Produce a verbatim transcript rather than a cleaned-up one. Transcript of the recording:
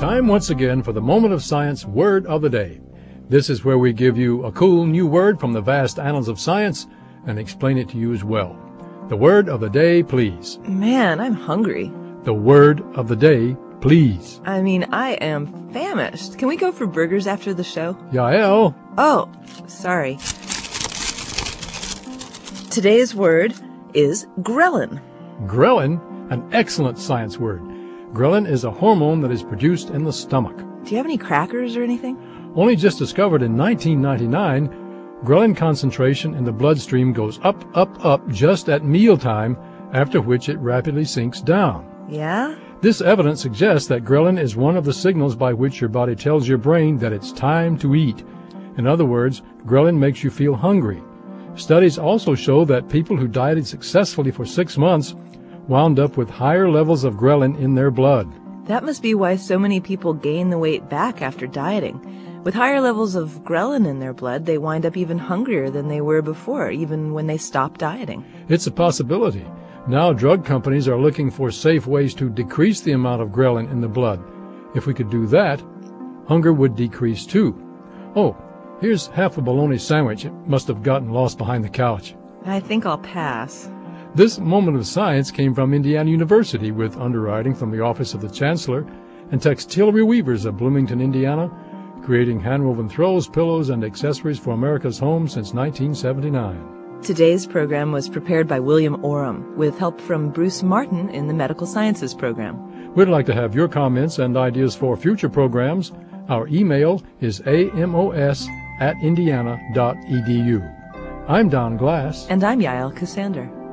Time once again for the Moment of Science Word of the Day. This is where we give you a cool new word from the vast annals of science and explain it to you as well. The word of the day, please. Man, I'm hungry. The word of the day, please. I mean, I am famished. Can we go for burgers after the show? Yael. Oh, sorry. Today's word is ghrelin. Ghrelin, an excellent science word. Ghrelin is a hormone that is produced in the stomach. Do you have any crackers or anything? Only just discovered in nineteen ninety-nine, ghrelin concentration in the bloodstream goes up, up, up just at mealtime, after which it rapidly sinks down. Yeah? This evidence suggests that ghrelin is one of the signals by which your body tells your brain that it's time to eat. In other words, ghrelin makes you feel hungry. Studies also show that people who dieted successfully for six months wound up with higher levels of ghrelin in their blood. That must be why so many people gain the weight back after dieting. With higher levels of ghrelin in their blood, they wind up even hungrier than they were before, even when they stop dieting. It's a possibility. Now drug companies are looking for safe ways to decrease the amount of ghrelin in the blood. If we could do that, hunger would decrease too. Oh, here's half a bologna sandwich. It must have gotten lost behind the couch. I think I'll pass. This moment of science came from Indiana University with underwriting from the Office of the Chancellor and Textilery Weavers of Bloomington, Indiana, creating hand-woven throws, pillows, and accessories for America's home since nineteen seventy-nine. Today's program was prepared by William Oram with help from Bruce Martin in the Medical Sciences program. We'd like to have your comments and ideas for future programs. Our email is amos at indiana dot edu. I'm Don Glass. And I'm Yael Cassander.